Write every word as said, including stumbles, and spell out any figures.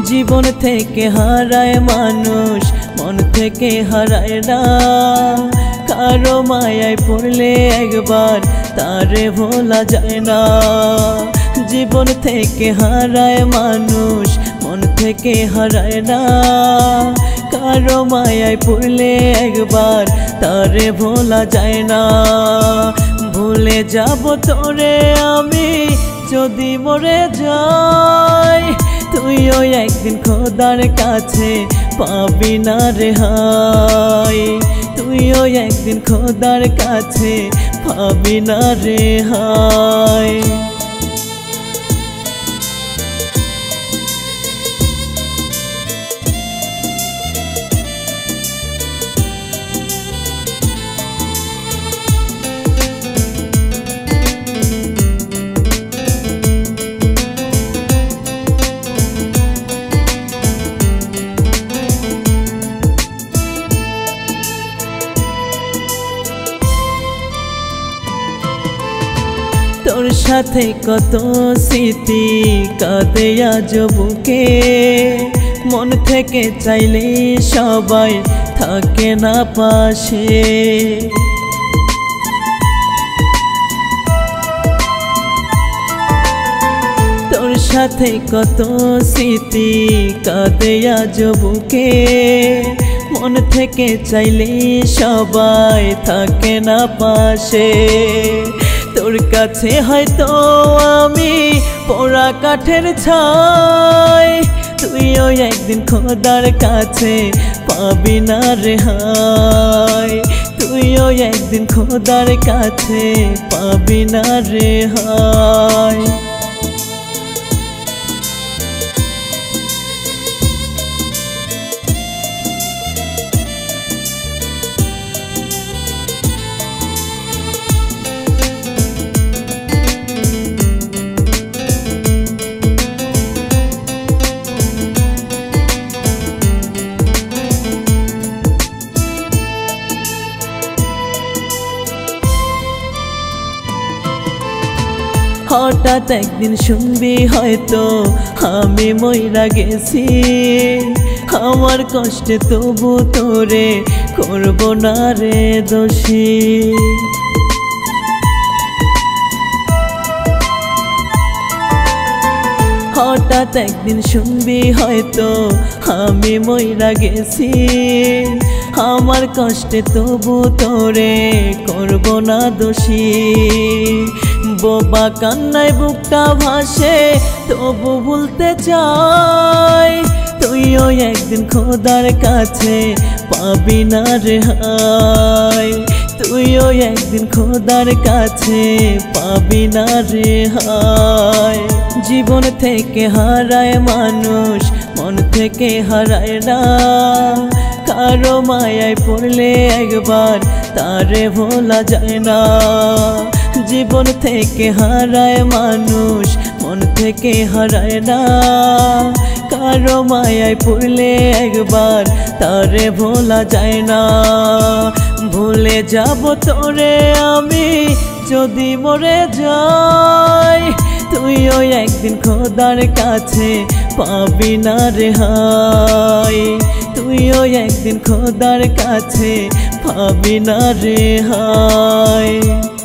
জীবন থেকে হারায় মানুষ, মন থেকে হারায় না। কারো মায়ায় পড়লে একবার তারে ভোলা যায় না। জীবন থেকে হারায় মানুষ, মন থেকে হারায় না। কারো মায়ায় পড়লে একবার তারে ভোলা যায় না। ভুলে যাব তোরে আমি যদি মরে যাই, তুইও একদিন খোদার কাছে পাবি না রেহাই। তুইও একদিন খোদার কাছে পাবি না রেহাই। তোর সাথে কত স্মৃতি কাঁদে আজ বুকে, মন থেকে চাইলে সবাই থাকে না পাশে। তোর সাথে কত স্মৃতি কাঁদে আজ বুকে, মন থেকে চাইলে সবাই থাকে না পাশে। তোর কাছে হয়তো আমি পোড়া কাঠের ছাই, তুইও একদিন খোদার কাছে পাবি না রেহাই। তুইও একদিন খোদার কাছে পাবি না রেহাই। হঠাৎ একদিন শুনবি হয়তো আমি মইরা গেছি, আমার কষ্টে তবু তোরে করব না রে দোষী। হঠাৎ একদিন শুনবি হয়তো আমি মইরা গেছি, আমার কষ্টে তবু তোরে করব না দোষী। বোবা কান্নায় বুকটা ভাসে তবু ভুলতে চাই, তুইও একদিন খোদার কাছে পাবি না রেহাই। তুইও একদিন খোদার কাছে পাবি না রেহাই। জীবন থেকে হারায় মানুষ, মন থেকে হারায় না। কারো মায়ায় পড়লে একবার তারে ভোলা যায় না। জীবন থেকে হারায় মানুষ, মন থেকে হারায় না। কারো মায়ায় পড়লে একবার তারে ভোলা যায় না। ভুলে যাব তোরে আমি যদি মরে যাই, তুইও একদিন খোদার কাছে পাবি না রেহাই। তুইও একদিন খোদার কাছে পাবি না রেহাই।